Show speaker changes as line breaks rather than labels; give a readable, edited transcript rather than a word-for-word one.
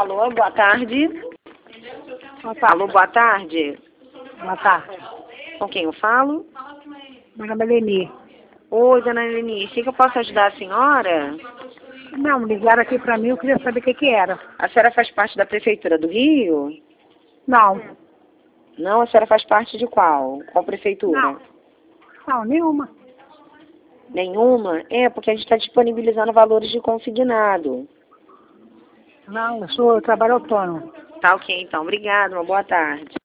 Alô, boa tarde.
Boa tarde.
Alô, boa tarde.
Boa tarde.
Com quem eu falo?
Meu nome é Leni.
Oi, dona Lenice, em que eu posso ajudar a senhora?
Não, ligaram aqui pra mim, eu queria saber o que era.
A senhora faz parte da Prefeitura do Rio?
Não.
Não, a senhora faz parte de qual? Qual prefeitura?
Não. Não, nenhuma.
Nenhuma? É, porque a gente está disponibilizando valores de consignado.
Não, eu trabalho autônomo.
Tá ok, então. Obrigada, uma boa tarde.